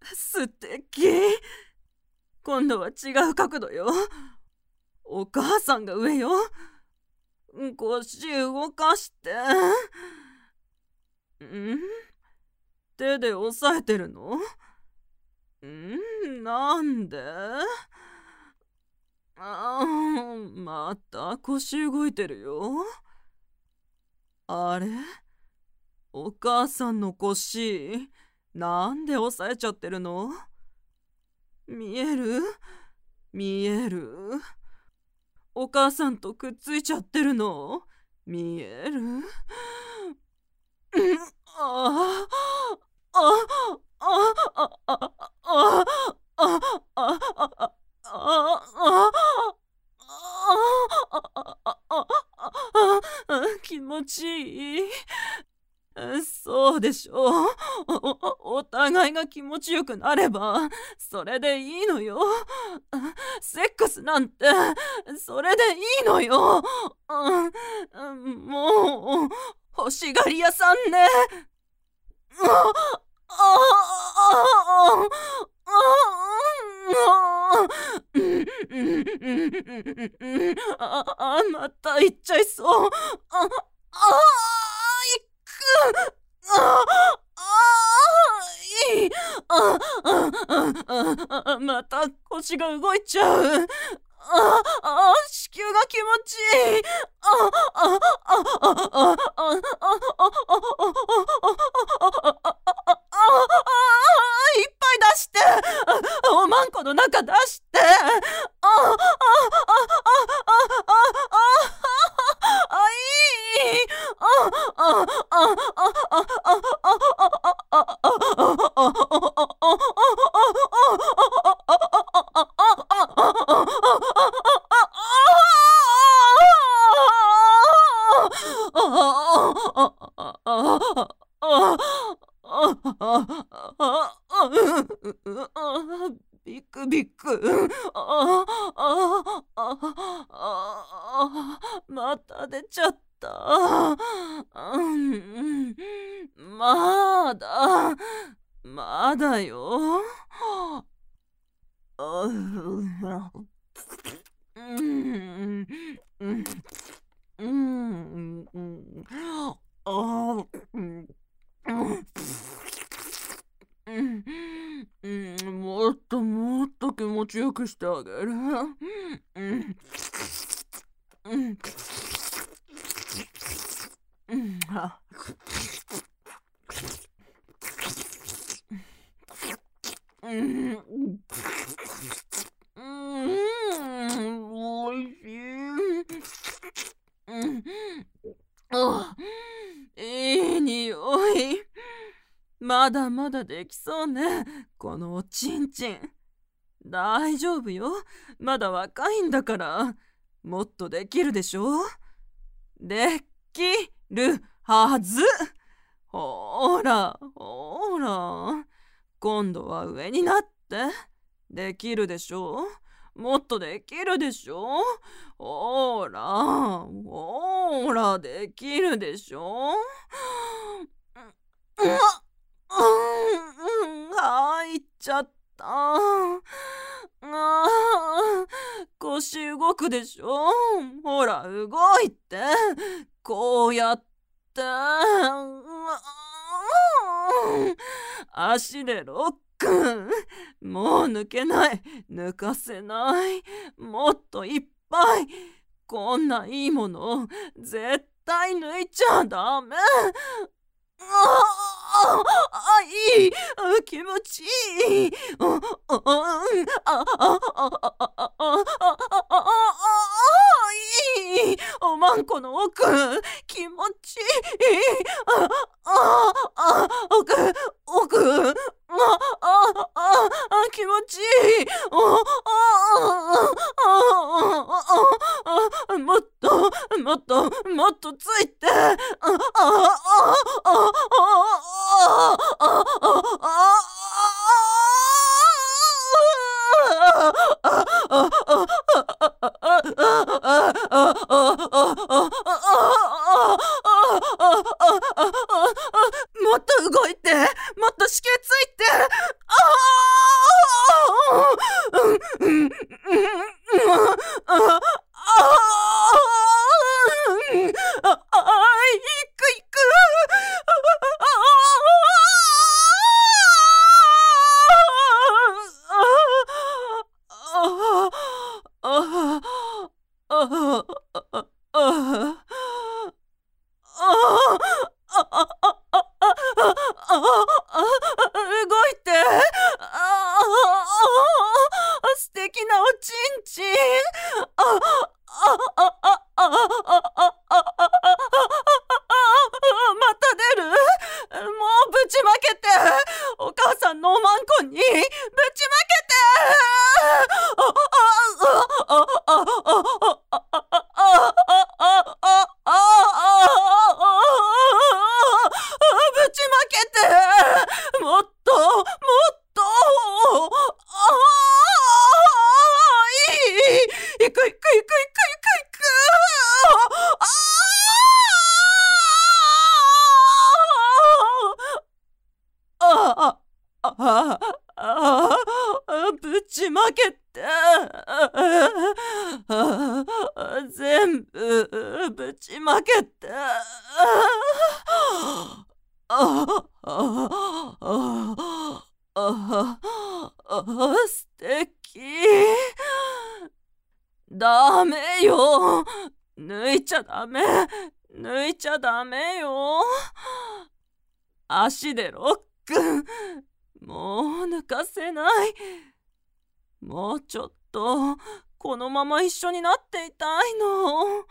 素敵。今度は違う角度よ。お母さんが上よ。腰動かして。手で押さえてるの？なんで？また腰動いてるよ。あれ？お母さんの腰、なんで押さえちゃってるの？見える？見える？お母さんとくっついちゃってるの？見える？あああああああああ気持ちいい。そうでしょう。お互いが気持ちよくなればそれでいいのよ。セックスなんてそれでいいのよ。もう欲しがり屋さんね。また行っちゃいそう。行く。また腰が動いちゃう。子宮が気持ちいい。いっぱい出して。おまんこの中出して。いい。ビクビク。また出ちゃった。まだよ。もっともっと気持ちよくしてあげる。おいしい。いい匂い。まだまだできそうね、このおちんちん。大丈夫よ、まだ若いんだから。もっとできるでしょ。できるはず。ほらほら、今度は上になって。できるでしょ。もっとできるでしょ。ほらほら、できるでしょ。入っちゃった。腰動くでしょ。ほら動いて。こうやって。足でロック。もう抜けない。抜かせない。もっといっぱい。こんないいもの絶対抜いちゃダメ。いい。気持ちいい。いい。おまんこの奥気持ちいい。奥気持ちいい。もっともっともっとついて。もっと動いて。もっと子宮ついて。 動いて。素敵なおちんちん。また出る。もうぶちまけて。お母さんのおまんこにぶちまけて。ぶちまけて。もっともっと。いい。行く行く行く行く行く行く。ぶちまけて。全部ぶちまけて。素敵。ダメよ。抜いちゃダメ。抜いちゃダメよ。足でロック。もう抜かせない。もうちょっとこのまま一緒になっていたいの。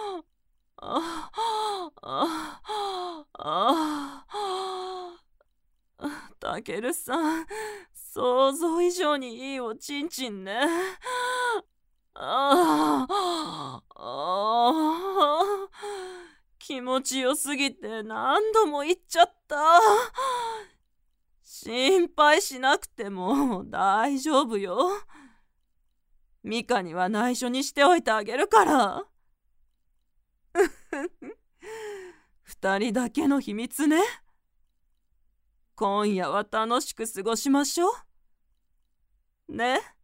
たけるさん、想像以上にいいおちんちんね。気持ちよすぎて何度も言っちゃった。心配しなくても大丈夫よ。ミカには内緒にしておいてあげるから。二人だけの秘密ね。今夜は楽しく過ごしましょう。ね。